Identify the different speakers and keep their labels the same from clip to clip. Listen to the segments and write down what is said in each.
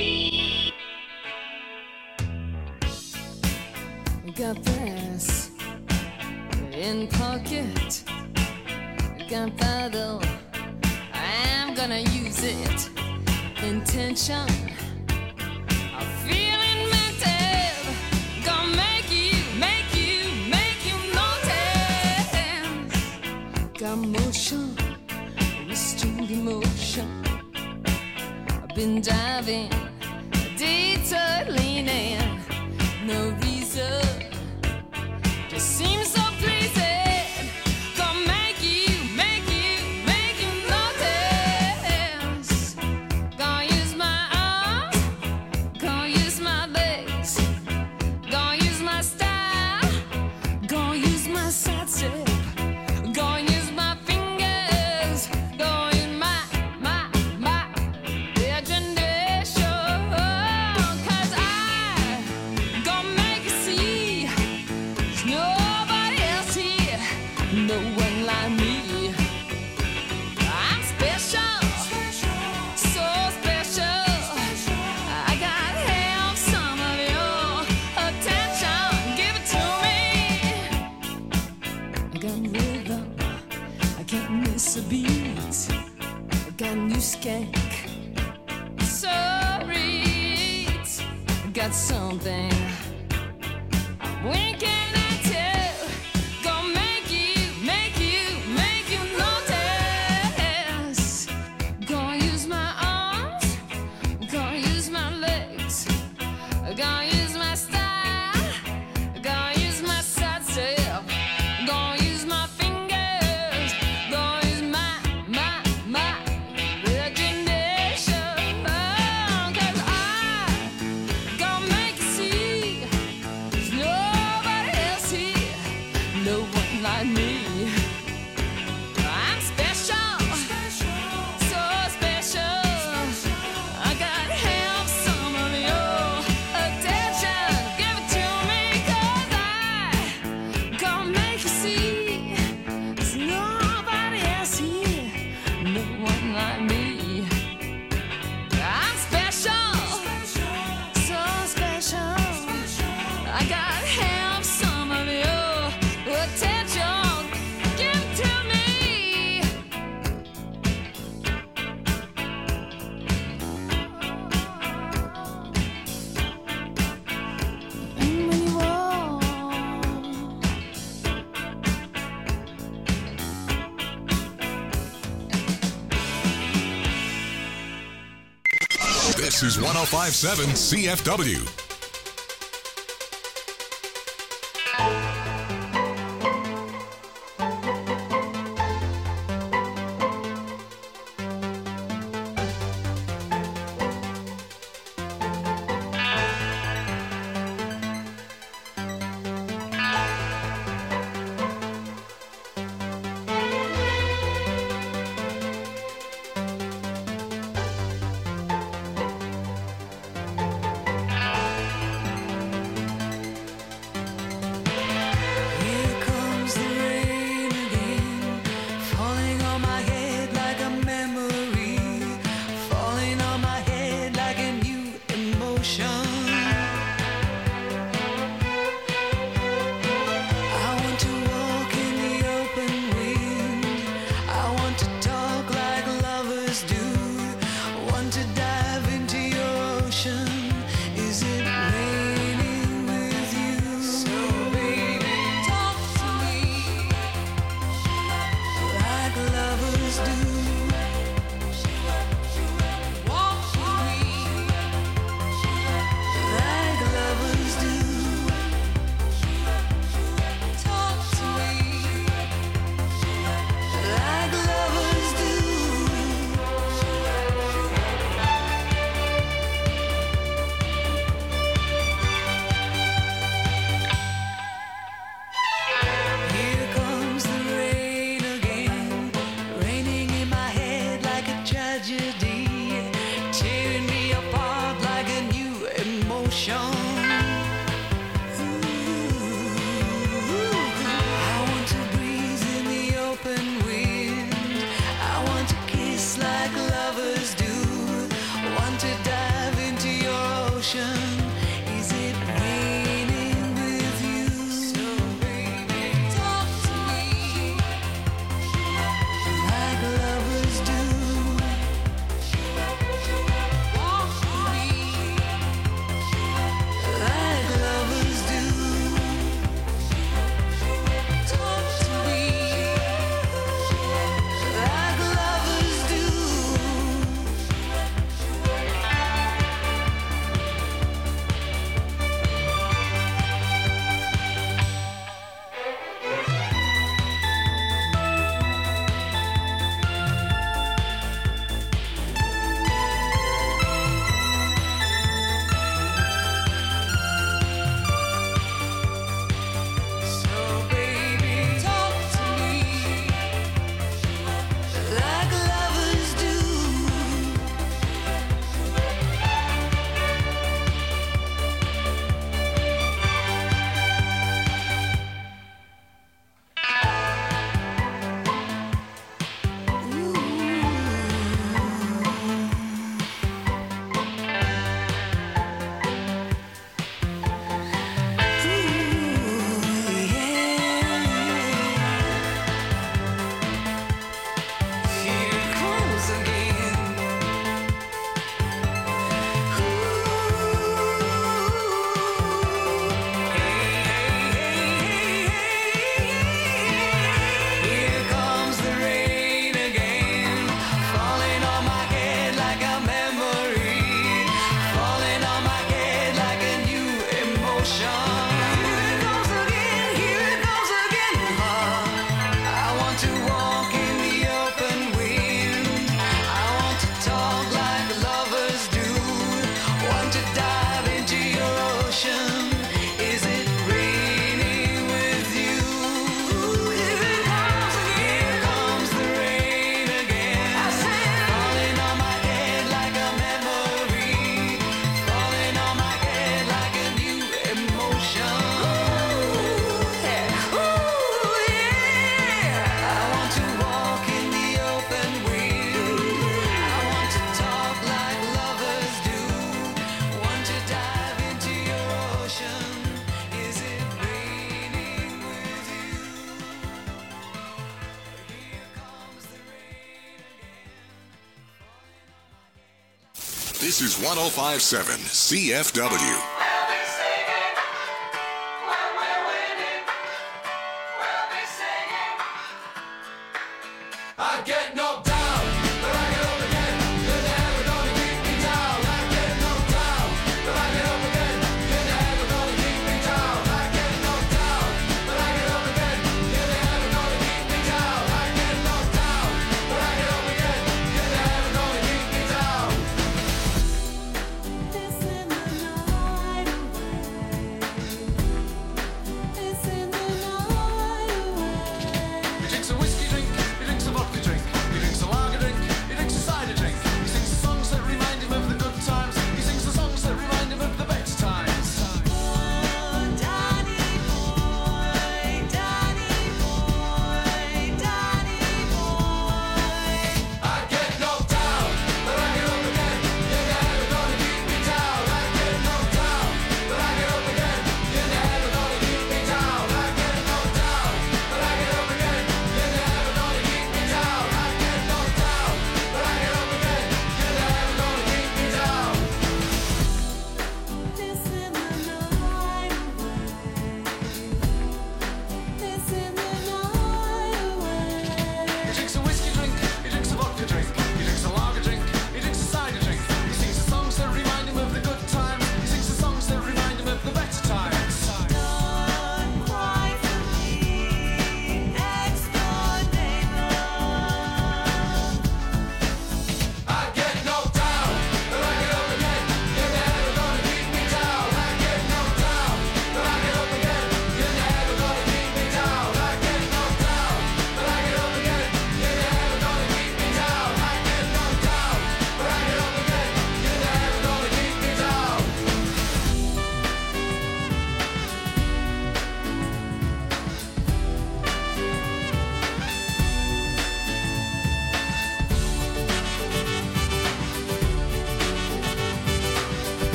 Speaker 1: Got this in pocket, gunpowder, I'm gonna use it. Intention, I'm feeling mental, gonna make you notice. Got motion, restrained emotion. I've been diving, detour leaning, no reason. Just seems so pleasing. Gonna make you notice. Gonna use my arms, gonna use my legs, gonna use my style, gonna use my side step, gonna use my fingers, gonna use my imagination. 'Cause I gonna make you see. Nobody else here, no one like me. I'm special, so special. I gotta have some of your attention. Give it to me. I got rhythm, I can't miss a beat. I got new skank, so reach. I got something winking at you, gonna make you notice. Gonna use my arms, gonna use my legs, gonna use my style, gonna use my side step, gonna use my fingers, gonna use my imagination. 'Cause I gonna make you see. There's nobody else here, no one like me. I'm special, so special. I gotta have some of your attention. Give it to me, 'cause I gonna make you see. There's nobody else here, no one like me. I'm special, so special. I gotta have some of your attention. Give it to me. And when you walk,
Speaker 2: This is 1057 CFW.
Speaker 3: Here comes the rain again, falling on my head like a memory, falling on my head like a new emotion. I want to walk in the open wind, I want to talk like lovers do, want to dive into your ocean. Is it raining with you? So baby, talk to me like lovers do. Walk with me like lovers do. Talk to me like lovers do. Here comes the rain again, raining in my head like a tragedy, tearing me apart like a new emotion. I want to breathe in the open wind, I want to kiss like lovers do, want to dive into ocean. Is it raining with you? So baby, talk to me like lovers do. Walk with me like lovers do. Talk to me like lovers do. So baby, talk to me like lovers do. Here comes again. Here comes the rain again, falling on my head like a memory, falling on my head like a new emotion. Here it goes again, here it goes again. I want to walk in the open wind. I want to talk like lovers do. Want to dive into your ocean. Is it raining with you? Here comes the rain again. Falling on my head like a memory, falling on my head like a new emotion. I want to walk in the open wind. I want to talk like lovers do. Want to dive into your ocean. Is it raining with you? Here comes the rain again.
Speaker 2: This is 1057 CFW.
Speaker 4: I get knocked down, but I get up again. You're never gonna keep me down. I get knocked down, but I get up again. You're never gonna keep me down. I get knocked down, but I get up again. You're never gonna keep me down. I get knocked down, but I get up again. You're never gonna keep me down.
Speaker 3: This in the night.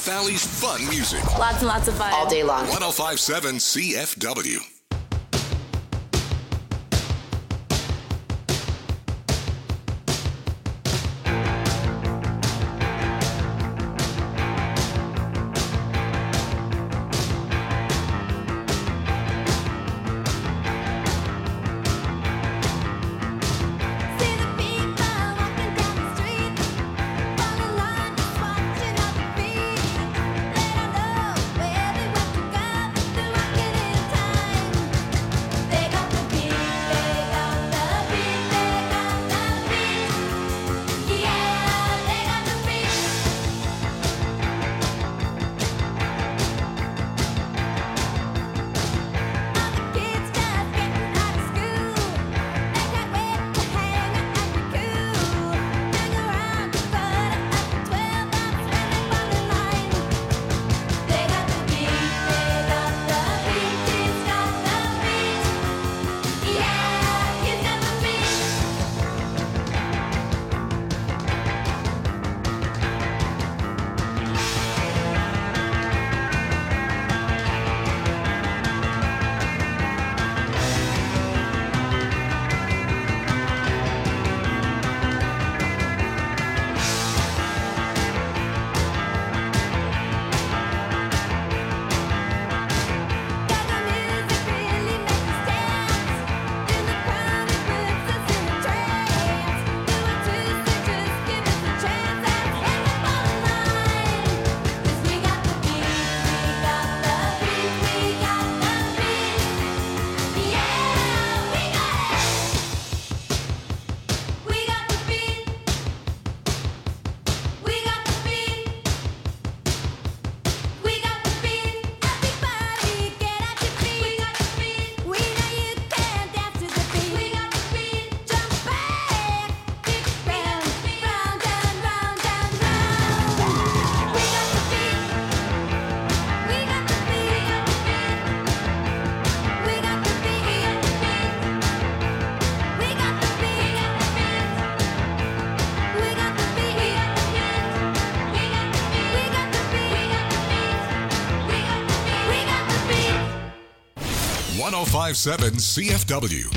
Speaker 2: Valley's fun music.
Speaker 5: Lots and lots of fun.
Speaker 6: All day long.
Speaker 2: 1057 CFW. One 1057 CFW.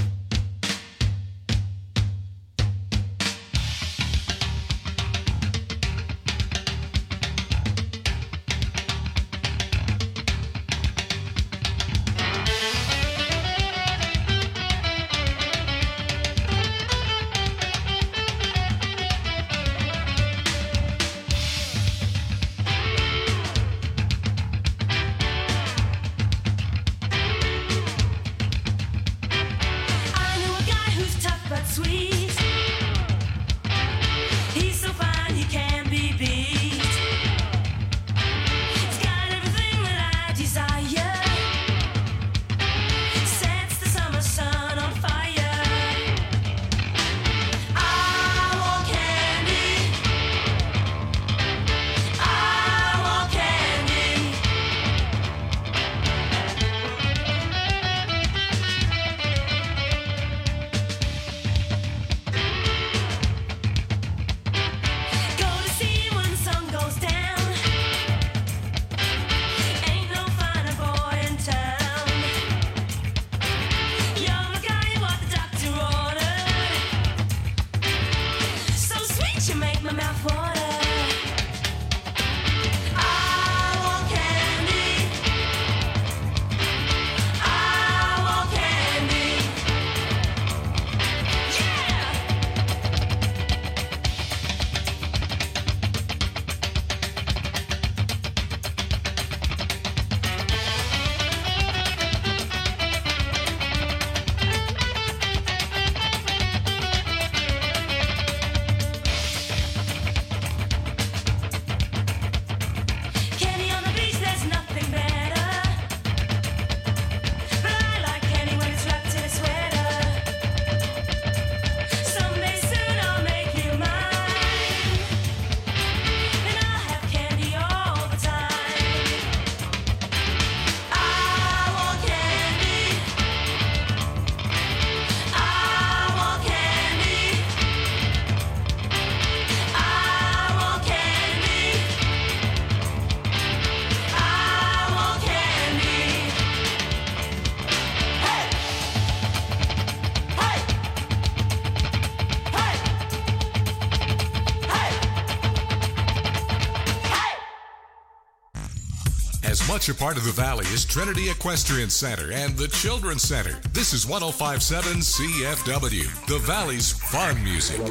Speaker 2: As much a part of the Valley as Trinity Equestrian Center and the Children's Center, this is 105.7 CFW, the Valley's fun music.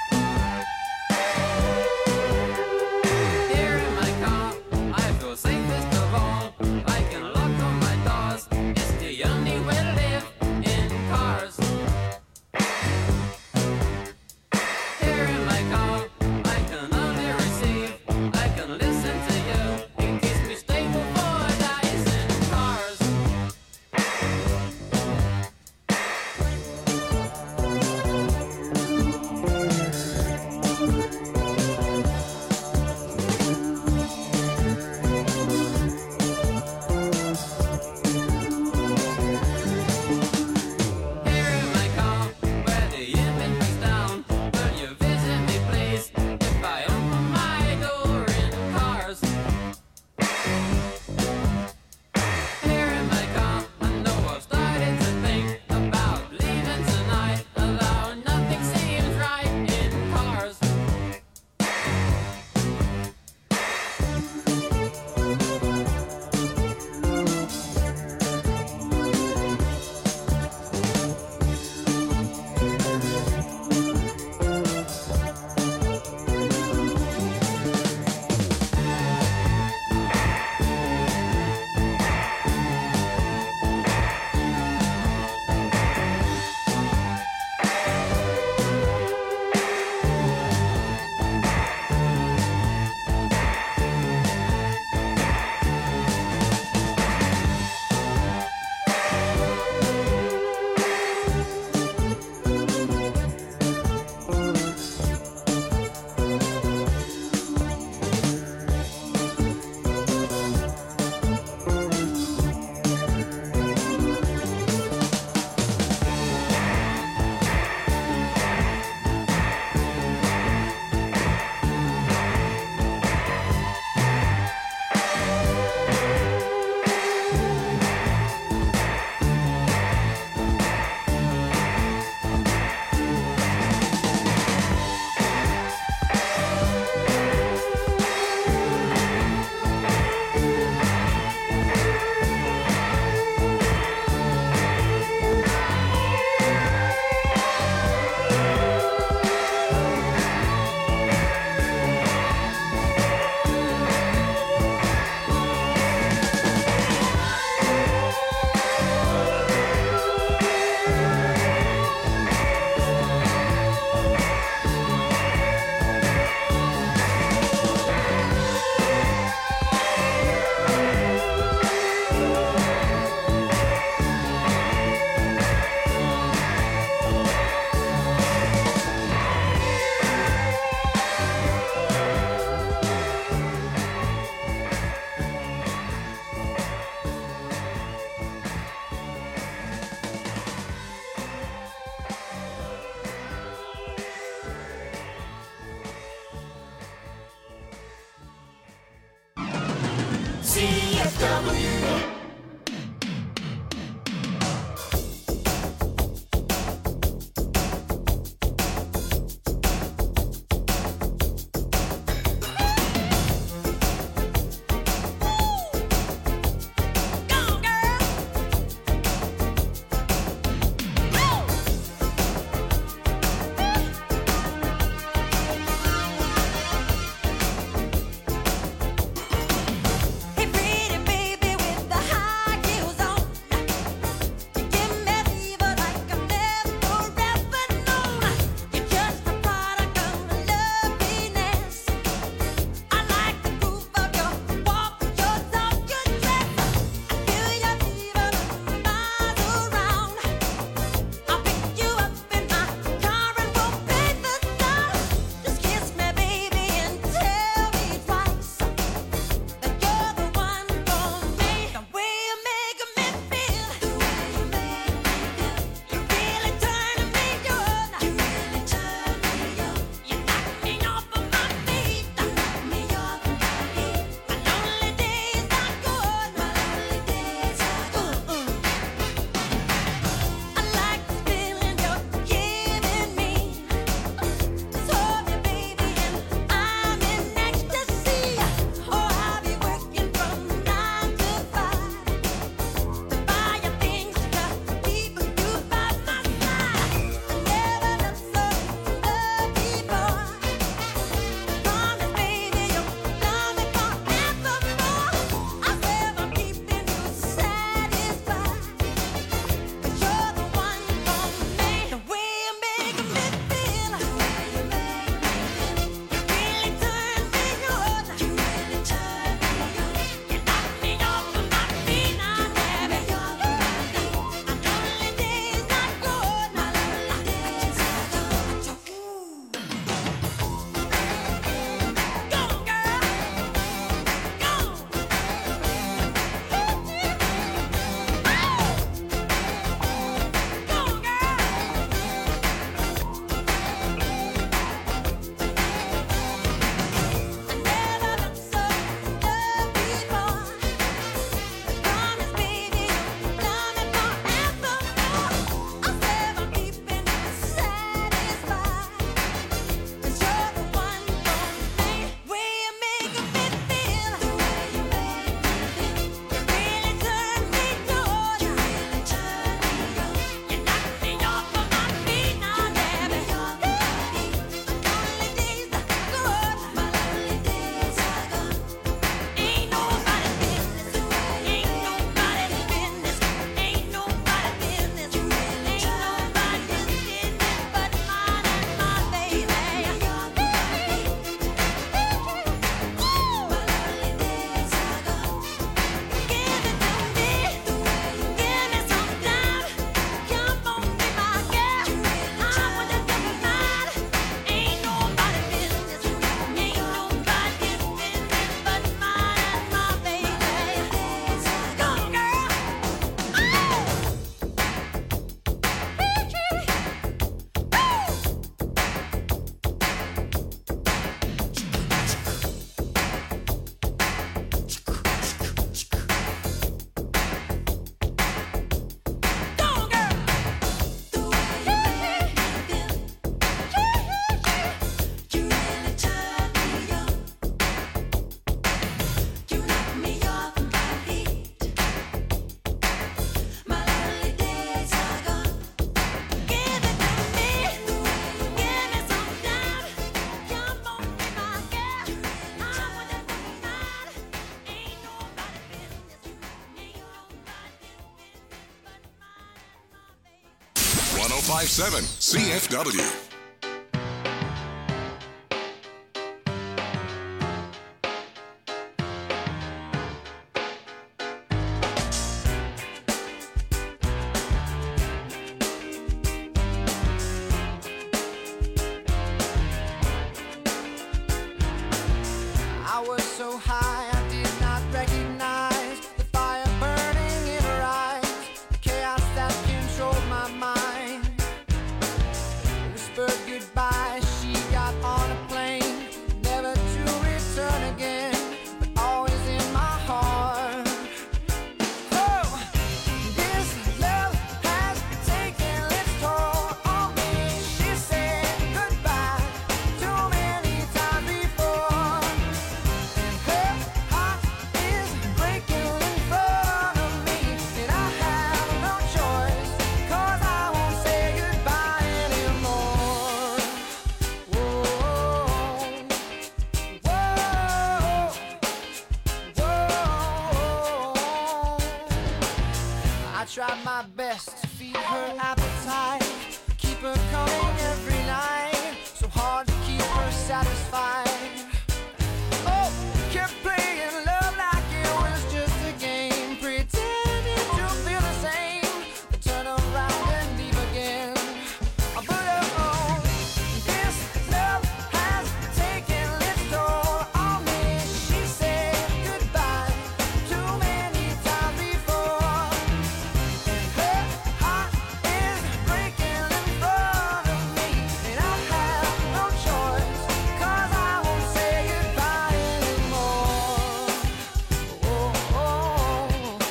Speaker 5: Here in my car, I feel safe
Speaker 2: 1057 CFW.
Speaker 3: I was so high I did not recognize the fire burning in her eyes, the chaos that controlled my mind. Whispered goodbye, she got on a plane, never to return again, but always in my heart. Oh, this love has taken its toll on me. She said goodbye too many times before. Her heart is breaking in front of me, and I have no choice, 'cause I won't say goodbye anymore. Whoa, whoa, whoa. I tried my best to feed her appetite, keep her coming every night, so hard to keep her satisfied. Oh, kept playing love like it was just a game, pretending to feel the same, then turn around and leave again. But oh, this love has taken its toll on me. She said goodbye too many times before, and her heart is breaking in front of me, and I have no choice, 'cause I won't say goodbye anymore. Whoa, whoa,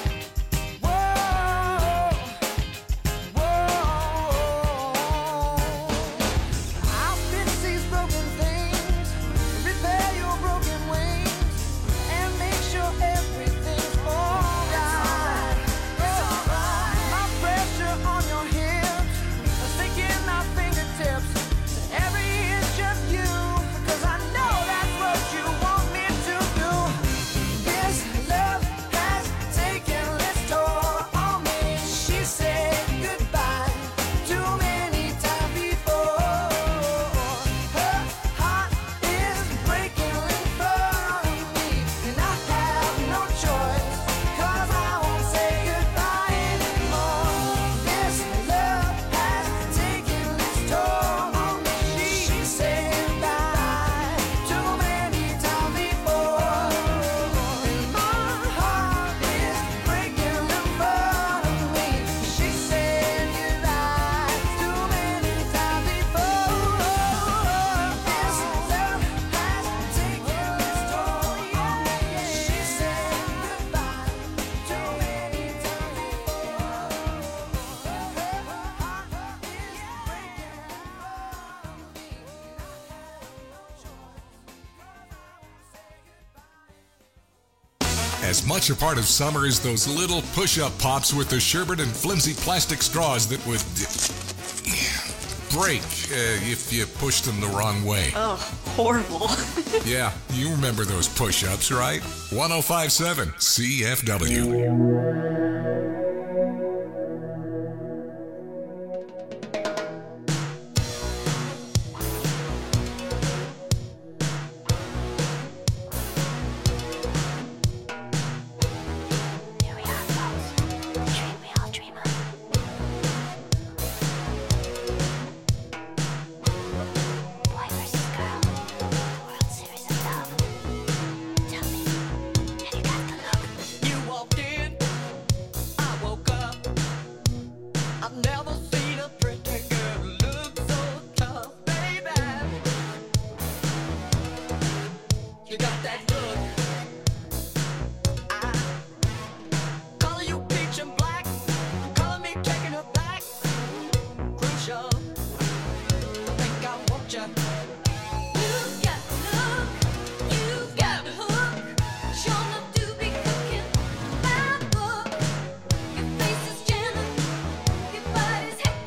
Speaker 3: I'll fix these broken things, repair your broken wings, and make sure everything's alright. My pressure on your hips, sticking my fingertips to every inch of you, 'cause I know that's what you want me to do. This love has taken its toll on me. She said goodbye too many times before. Her heart is breaking in front of me, and I have no choice, 'cause I won't say goodbye anymore. This love has taken its toll on me. She said goodbye too many times before, and my heart is breaking in front of me. She said goodbye too many times before. This love has taken its toll on me. She said goodbye too many times before. Her heart is breaking in front of me.
Speaker 2: As much a part of summer as those little push-up pops with the sherbet and flimsy plastic straws that would break if you pushed them the wrong way.
Speaker 5: Oh, horrible.
Speaker 2: Yeah, you remember those push-ups, right? 1057 CFW.
Speaker 6: Here we are, folks. Dream we all dream of. Boy versus girl. World Series of Love. Tell me, have you got the look?
Speaker 7: You walked in, I woke up. I've never seen a pretty girl look so tough, baby. You got that look. I color you peach and black, color me taking her back. Crucial, I think I want you.
Speaker 1: You've got the look, you've got the hook. Sure enough to be cooking my book. Your face is gentle, your body's hectic.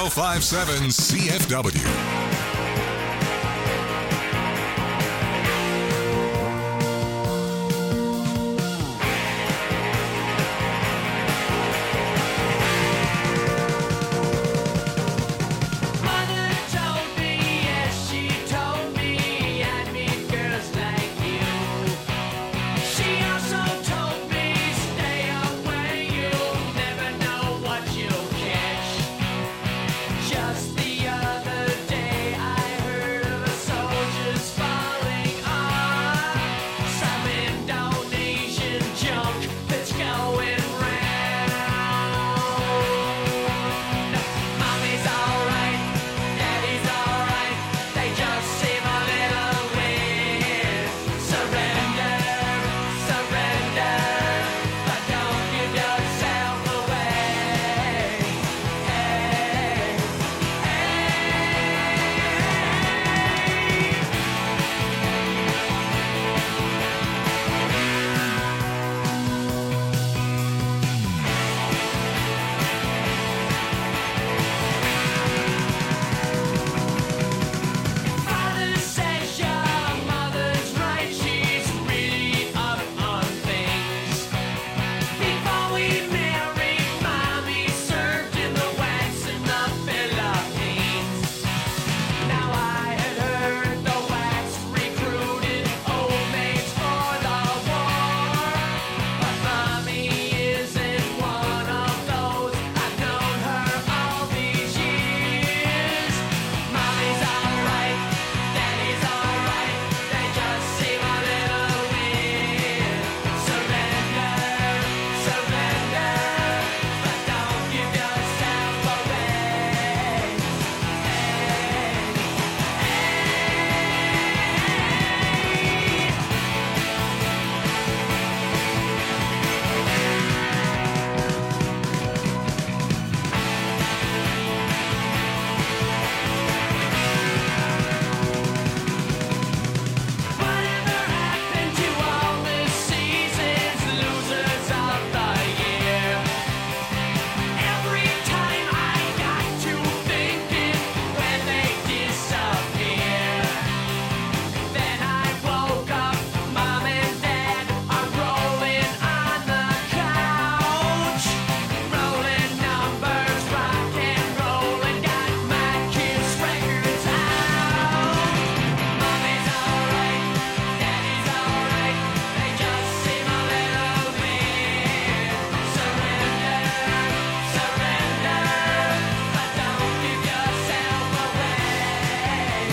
Speaker 2: 1057 CFW.
Speaker 7: Mother told me, yes, she told me, I'd meet girls like you. She also told me, stay away, you'll never know what you'll catch. Just the other day, I heard of a soldier's falling on some Indonesian junk that's going round. Mommy's alright, daddy's alright, they just seem a little weird. Surrender, surrender, but don't give yourself away. Hey, Father says your mother's right, she's really up on things. Before we married, Mommy served in the wax in the Philippines. Now I had heard the wax recruited old maids for the war, but Mommy isn't one of those. I've known her all these years. Mommy's alright, daddy's alright, they just seem a little weird. Surrender, surrender, but don't give yourself away. Whatever happened to all the seasons, losers of the year? Every time I got to thinking when they disappear, then I woke up, Mom and Dad are rolling on the couch, rolling numbers, rock and rolling, got my kids' records out. Mommy's alright, daddy's alright, they just seem a little weird. Surrender, surrender, but don't give yourself away.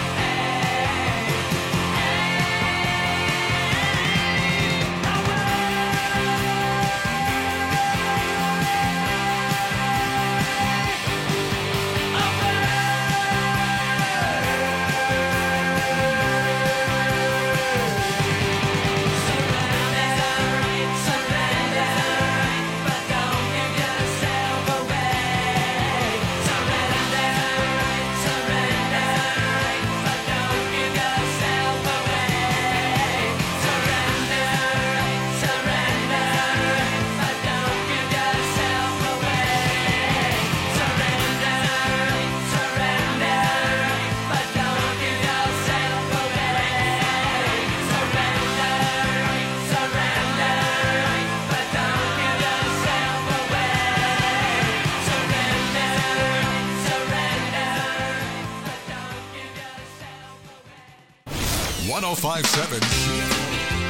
Speaker 2: Surrender, 1057 CFW.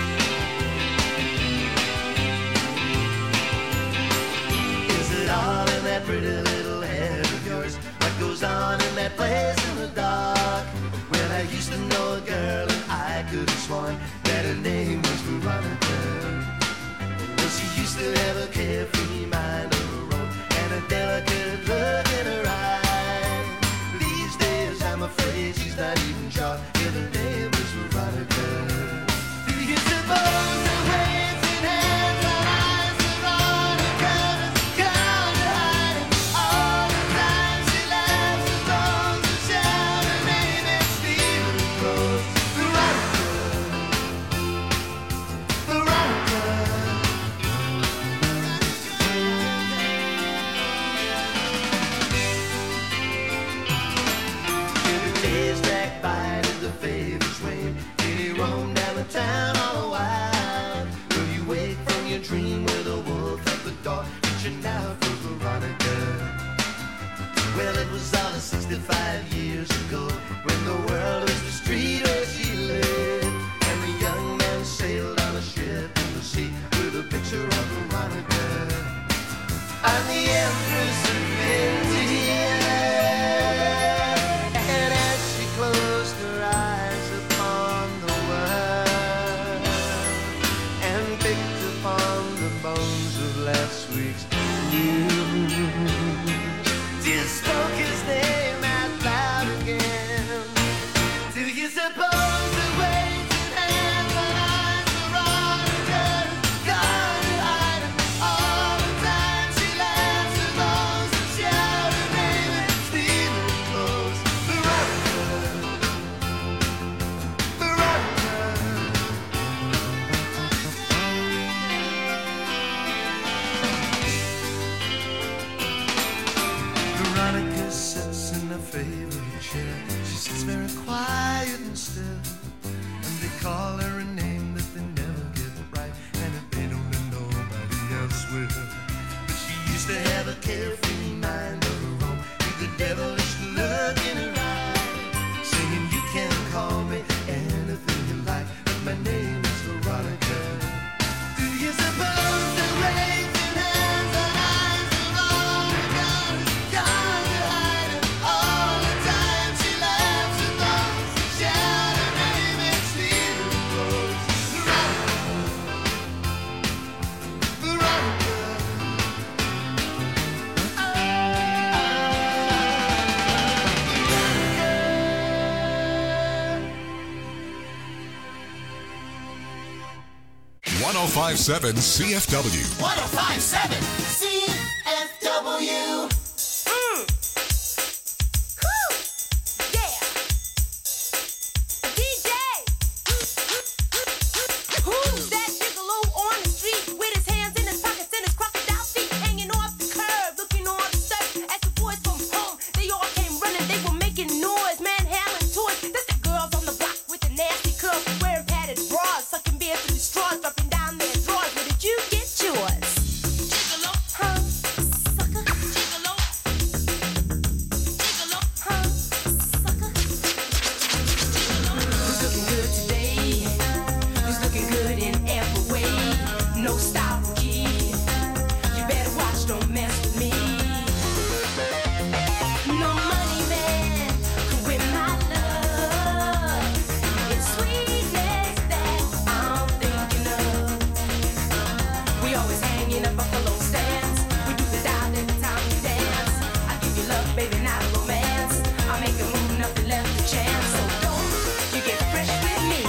Speaker 5: Is it all in that pretty little head of yours? What goes on in that place in the dark? Well, I used to know a girl and I could have sworn that her name was Veronica. Well, she used to have a carefree mind of her own and a delicate look in her eye. These days I'm afraid she's not even sure if her name was Veronica. Do you suppose the waves in hands are eyes Veronica doesn't count to hide all the time she laughs and throws the
Speaker 2: 1057 CFW.
Speaker 5: 1057 CFW.
Speaker 1: Yeah. DJ. Who's that gigolo on the street with his hands in his pockets and his crocodile feet hanging off the curb, looking all upset as the boys from home? They all came running, they were making noise, manhandling toys. That's the girls on the block with the nasty curls, wearing padded bras, sucking beer through the straws, dropping down their drawers. Where did you get yours? Gigolo, huh? Sucker. Gigolo. Gigolo, huh? Sucker. Who's looking good today? Who's looking good in every way? No style rookie. You better watch, don't mess with me. No money man could win my love. It's sweetness that I'm thinking of. We always hanging up buffalo stands. We do the dial every time we dance. I give you love, baby, not romance. I make a move, nothing left to chance. So don't you get fresh with me.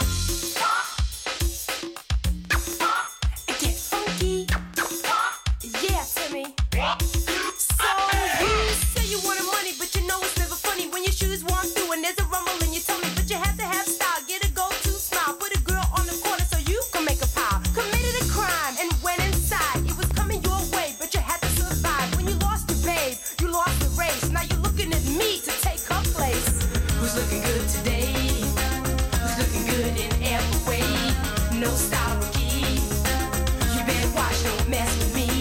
Speaker 1: Get funky. Yeah, Timmy. So you say you wanted money, but you know it's never funny when your shoes worn through and there's a rumble in your tummy. But you have to have style, get a go-to smile, put a girl on the corner so you can make a pile. Committed a crime and went inside. It was coming your way, but you had to survive. When you lost your babe, you lost the race. Now you're looking at me to take her place. Who's looking good today? Who's looking good in every way? No style rookie. You better watch, don't mess with me.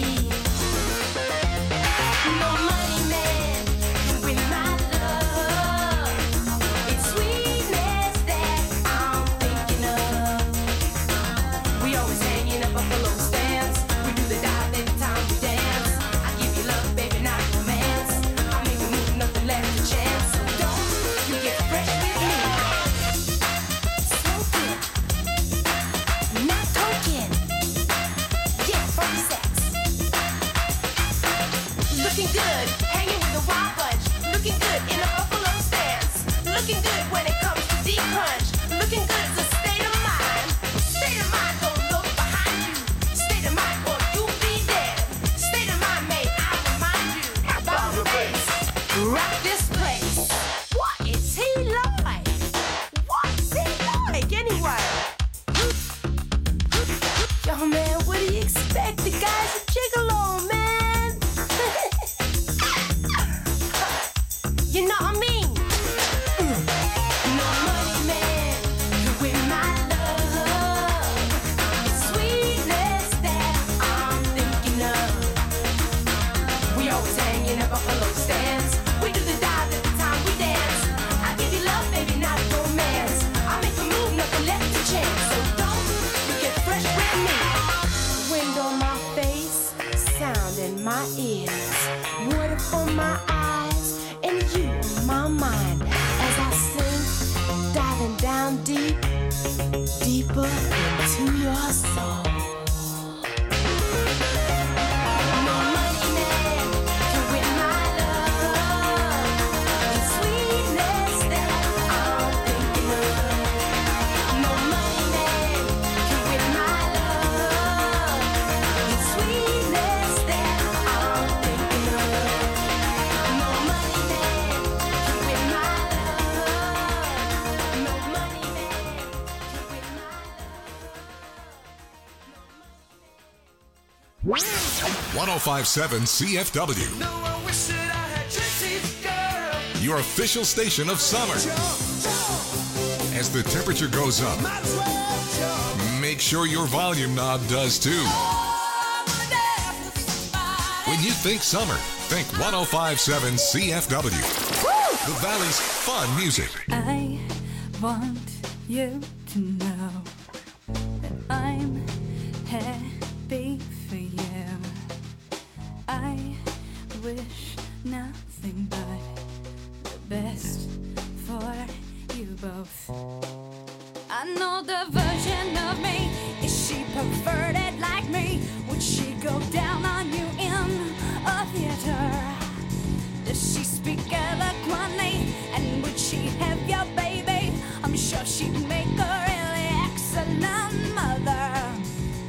Speaker 1: No money man can win my love. It's sweetness that I'm thinking of. We always hanging up buffalo stands. We do the dive every time we dance. I give you love, baby, not romance. I make a move, nothing left to chance. So don't you get fresh with me. Smoking, not token. Yeah, funky sex. Looking good, hanging with a wild bunch. Looking good in a buffalo stance. Looking good when it comes to deep crunch. Looking good is a state of mind. State of mind, don't look behind you. State of mind, or you'll be dead. State of mind, may I remind you about the bass. Rock this place. What is he like? What's he like anyway? Yo, man, what do you expect? The guy's a gigolo, man. You know what I mean? No money man can win my love. It's sweetness that I'm thinking of. We always hanging at buffalo stands. We do the dive every time we dance. I give you love, baby, not romance. I make a move, nothing left to chance. So don't you get fresh with me. Wind on my face, sound in my ears, water for my eyes, and you in my mind. As I sing, diving down deep, deeper into your soul. No money man can win my love. It's sweetness that I'm thinking of. No money man can win my love. It's sweetness that I'm thinking of. No money man can win my love. No money man can win my love.
Speaker 2: 1057 CFW,
Speaker 4: No, I wish that I had your teeth, girl.
Speaker 2: your official station of summer. As the temperature goes up,
Speaker 4: Might as well jump.
Speaker 2: make sure your volume knob does too. When you think summer, think 1057 CFW. The Valley's fun music.
Speaker 8: I want you to know that I'm happy for you. I wish nothing but the best for you both. I know the version of me. Is she perverted like me? Would she go down on you in a theater? Does she speak eloquently? And would she have your baby? I'm sure she'd make a really excellent mother.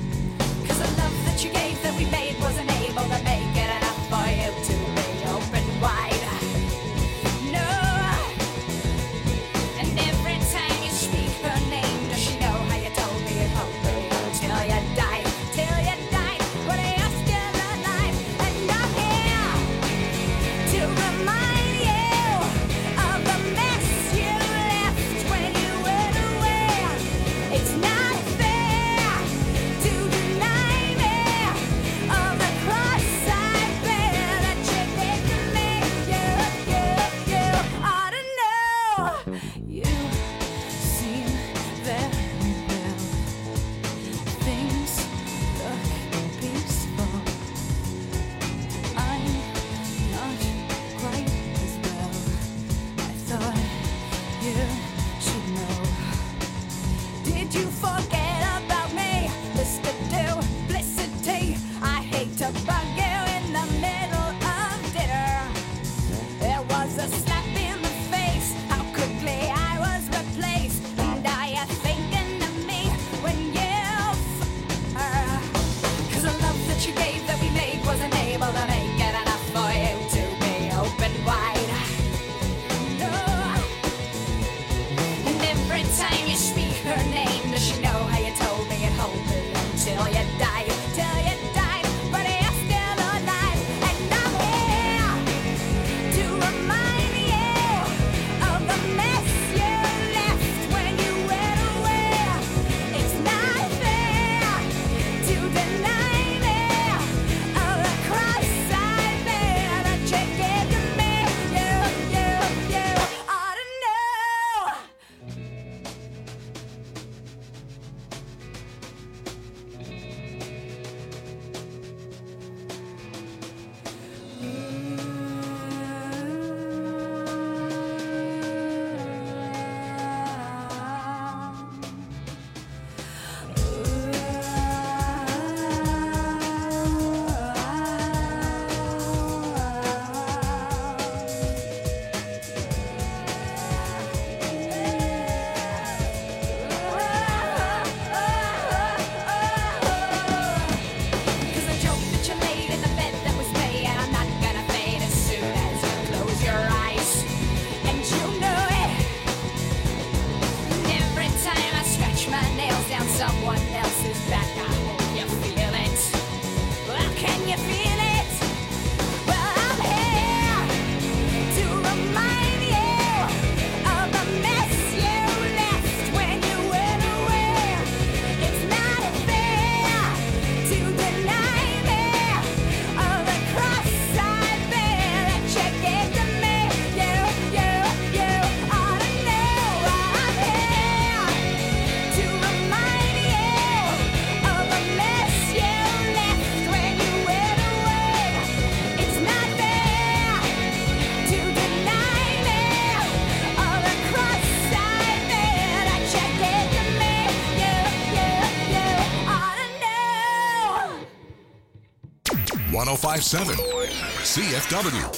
Speaker 2: 1057 CFW.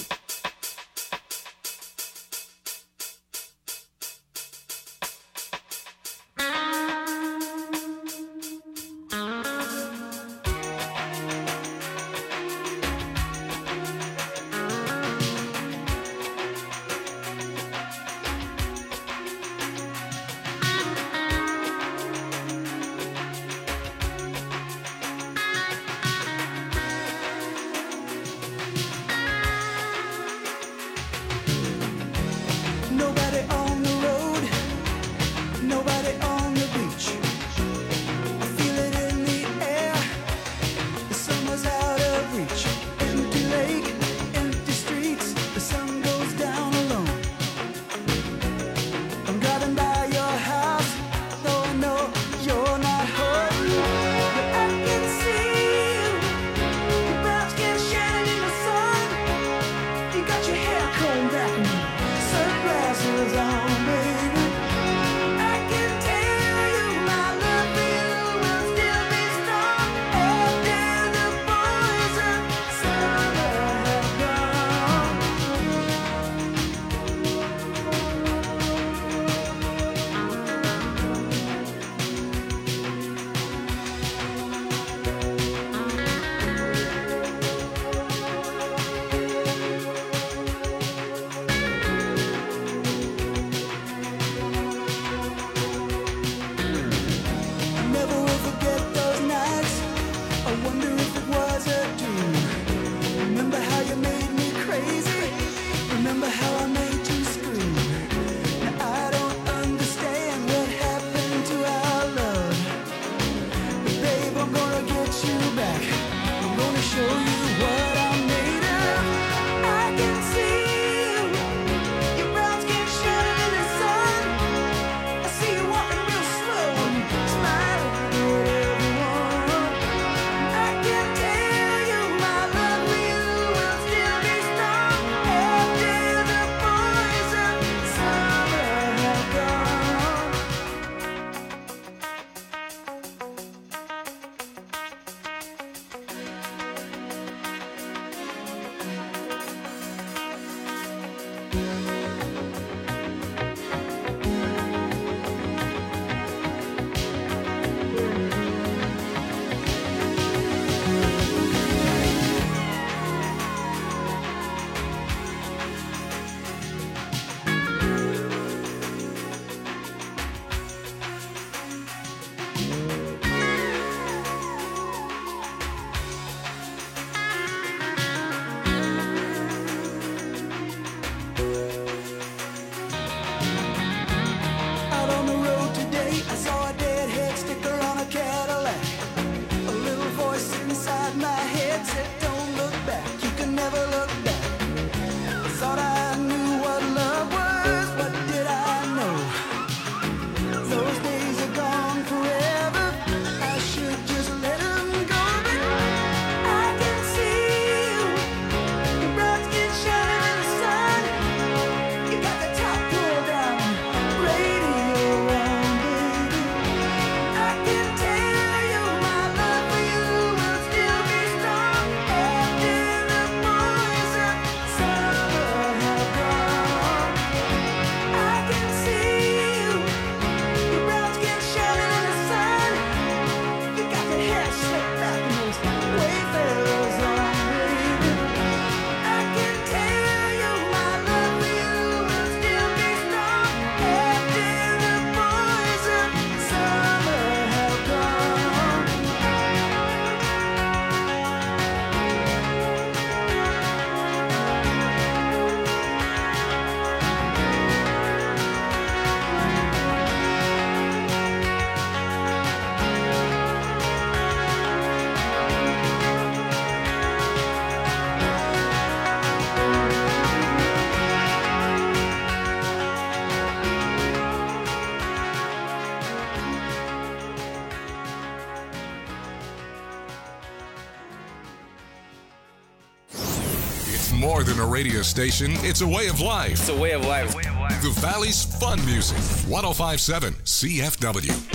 Speaker 3: Nobody on the road, nobody on the beach. I feel it in the air, the summer's out of reach. Empty lake, empty streets, the sun goes down alone. I'm driving by your house, though I know you're not home. But I can see you, your brown skin shining in the sun. You got your hair combed back and sunglasses on, baby. I can tell you my love for you will still be strong after the boys of summer have gone. I never will forget those nights. I wonder if it was a dream. Remember how you made me crazy? Remember how I made you scream? Now I don't understand what happened to our love. But babe, I'm gonna get you back. I'm gonna show you what I'm made of. I can see you, your brown skin shining in the sun. I see you walking real slow and smiling at everyone. I can tell you my love for you will still be strong after the boys of summer have gone. Out on the road today, I saw a deadhead sticker on a Cadillac. A little voice inside my head said, "Don't look back, you can never look back." I thought I knew what love was, what did I know? Those days are gone forever, I should just let them go. But I can see you, your brown skin shining in the sun. You got the top pulled down, radio on, baby. I can tell you my love for you will still be strong after the boys of summer have gone. I can see you, your brown skin shining in the sun. You got your hair slicked back and those wayfarers on, baby. I can tell you my love for you will still be strong after the boys of summer have gone.
Speaker 2: It's more than a radio station, it's a way of life.
Speaker 9: It's a way of life.
Speaker 2: The Valley's fun music. 1057 CFW.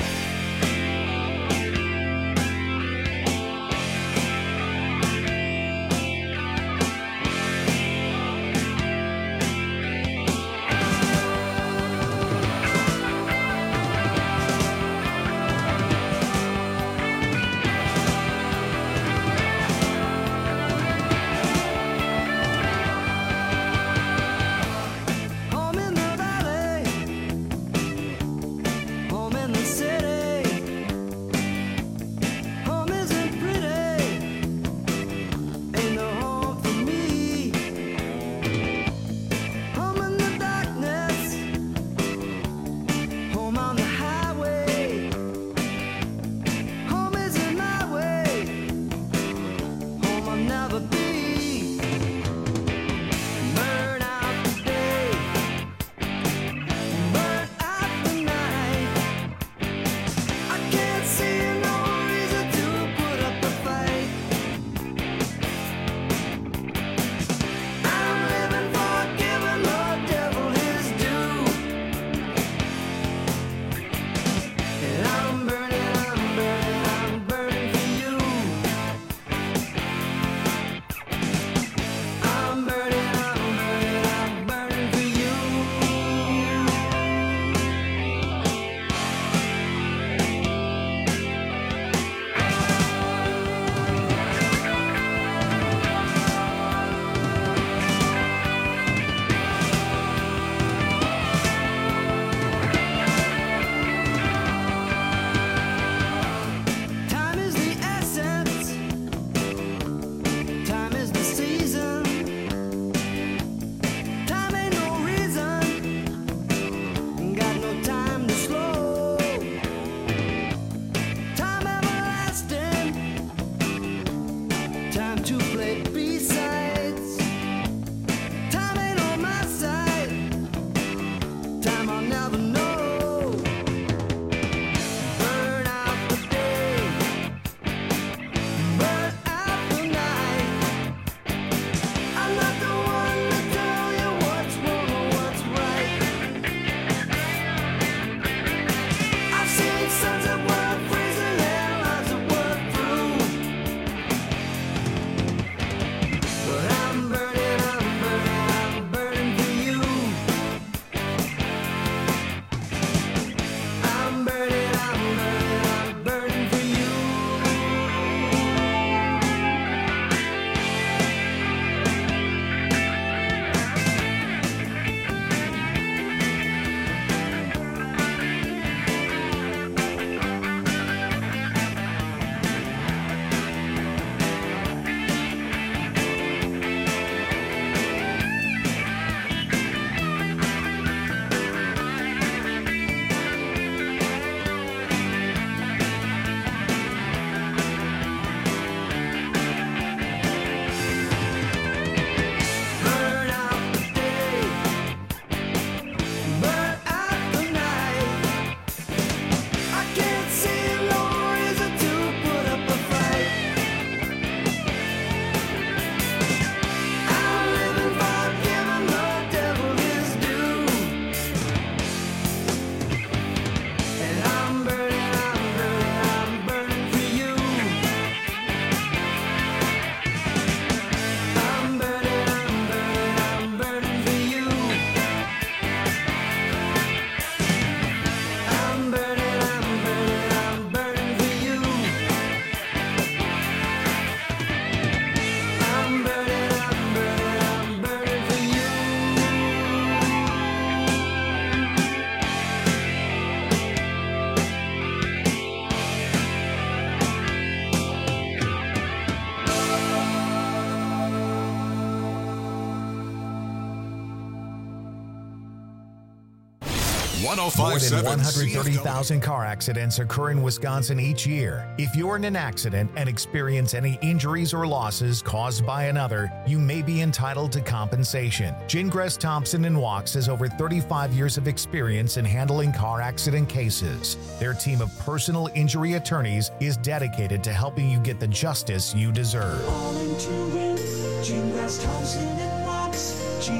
Speaker 9: More
Speaker 2: 1057
Speaker 9: than
Speaker 2: CFW.
Speaker 9: 130,000 car accidents occur in Wisconsin each year. If you're in an accident and experience any injuries or losses caused by another, you may be entitled to compensation. Gingras Thompson & Walks has over 35 years of experience in handling car accident cases. Their team of personal injury attorneys is dedicated to helping you get the justice you deserve.
Speaker 3: All into win. Gingras Thompson and Watts.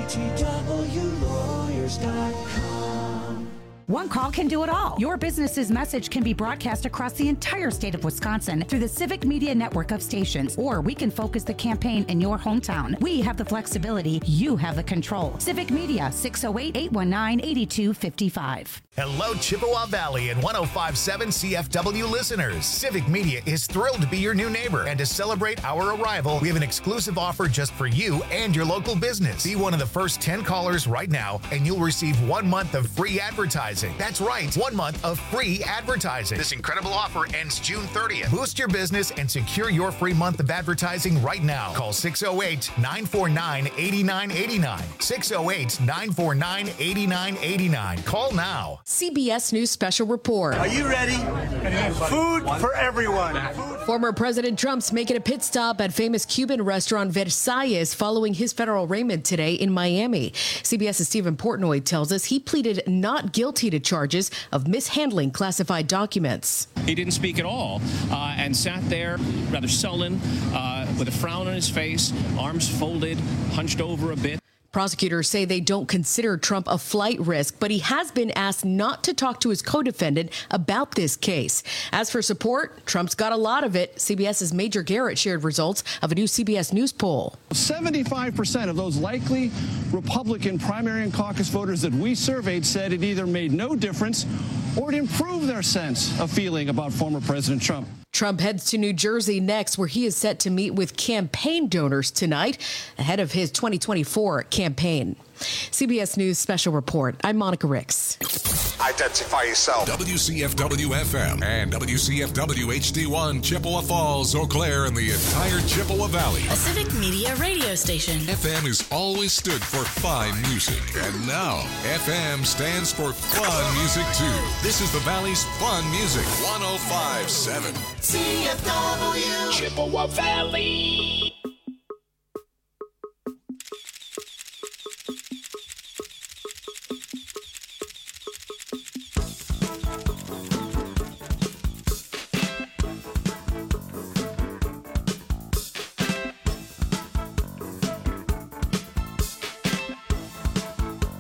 Speaker 3: GTWLawyers.com.
Speaker 10: One call can do it all. Your business's message can be broadcast across the entire state of Wisconsin through the Civic Media network of stations, or we can focus the campaign in your hometown. We have the flexibility. You have the control. Civic Media, 608-819-8255.
Speaker 9: Hello, Chippewa Valley and 1057 CFW listeners. Civic Media is thrilled to be your new neighbor. And to celebrate our arrival, we have an exclusive offer just for you and your local business. Be one of the first 10 callers right now, and you'll receive 1 month of free advertising. That's right, 1 month of free advertising. This incredible offer ends June 30th. Boost your business and secure your free month of advertising right now. Call 608-949-8989. 608-949-8989. Call now.
Speaker 11: CBS News Special Report.
Speaker 12: Are you ready? Food for everyone.
Speaker 11: Former President Trump's making a pit stop at famous Cuban restaurant Versailles following his federal arraignment today in Miami. CBS's Stephen Portnoy tells us he pleaded not guilty to charges of mishandling classified documents.
Speaker 13: He didn't speak at all and sat there rather sullen with a frown on his face, arms folded, hunched over a bit.
Speaker 11: Prosecutors say they don't consider Trump a flight risk, but he has been asked not to talk to his co-defendant about this case. As for support, Trump's got a lot of it. CBS's Major Garrett shared results of a new CBS News poll.
Speaker 14: 75% of those likely Republican primary and caucus voters that we surveyed said it either made no difference or it improved their sense of feeling about former President Trump.
Speaker 11: Trump heads to New Jersey next, where he is set to meet with campaign donors tonight ahead of his 2024 campaign. CBS News Special Report. I'm Monica Ricks.
Speaker 2: Identify yourself. WCFW FM and WCFW HD1, Chippewa Falls, Eau Claire, and the entire Chippewa Valley.
Speaker 15: A Civic Media radio station.
Speaker 2: FM has always stood for fine music, and now FM stands for fun music too. This is the Valley's fun music. 105.7
Speaker 3: CFW.
Speaker 7: Chippewa Valley.